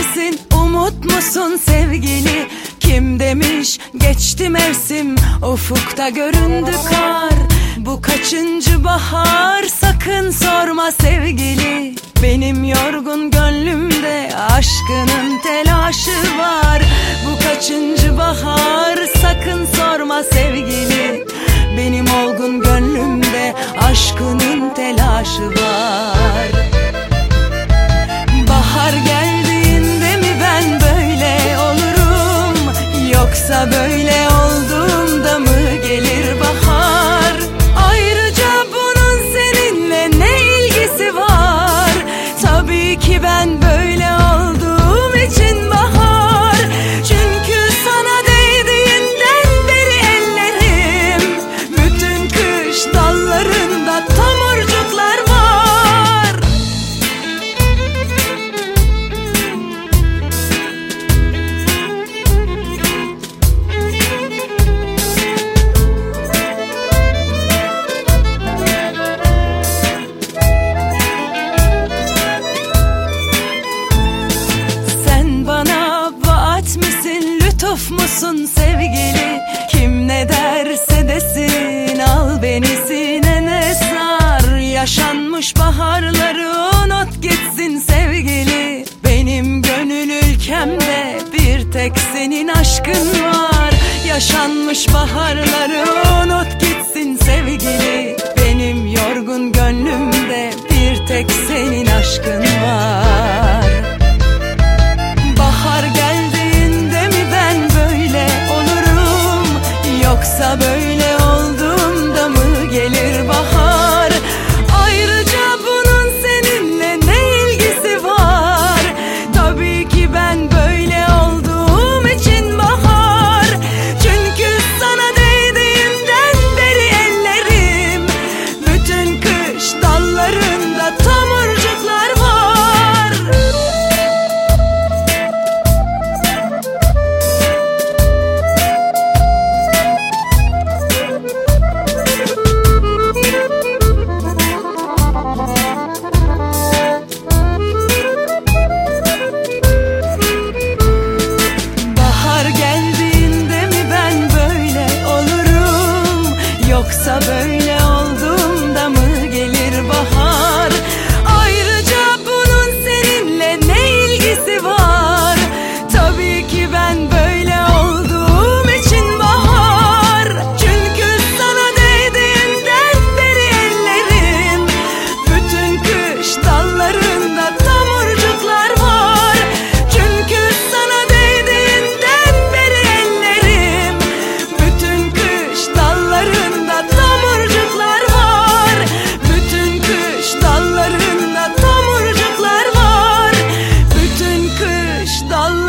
misin, umut musun sevgili? Kim demiş geçti mevsim, ufukta göründü kar. Bu kaçıncı bahar, sakın sorma sevgili. Benim yorgun gönlümde aşkının telaşı var. Bu kaçıncı bahar, sakın sorma sevgili. Benim olgun gönlümde aşkının telaşı var. Bahar geldiğinde mi ben böyle olurum, yoksa böyle olduğumda mı gelir bahar? Ayrıca bunun seninle ne ilgisi var? Tabii ki ben böyle olduğum için bahar. Çünkü sana değdiğinden beri ellerim, bütün kış dallarında tomurcuklar var. Lütuf musun sevgili? Kim ne derse desin, al beni sinene sar. Yaşanmış baharları unut gitsin sevgili. Benim gönül ülkemde bir tek senin aşkın var. Yaşanmış baharları unut gitsin sevgili. Benim yorgun gönlümde bir tek senin aşkın var. Bahar geldiğinde mi ben böyle olurum, yoksa böyle olduğumda mı gelir bahar? Ayrıca bunun seninle ne ilgisi var? Tabii ki ben böyle olduğum için bahar. Çünkü sana değdiğimden beri ellerim, bütün kış dallarında tomurcuklar var. Yoksa böyle olduğumda mı gelir bahar? Ayrıca bunun seninle ne ilgisi var? Tabii ki ben böyle olduğum için bahar. Çünkü sana değdiğimden beri ellerim, bütün kış dallarında tomurcuklar var. Çünkü sana değdiğimden beri ellerim, bütün kış dallarında tomurcuklar var. Bütün kış dallarında tomurcuklar var. Bütün kış dallarında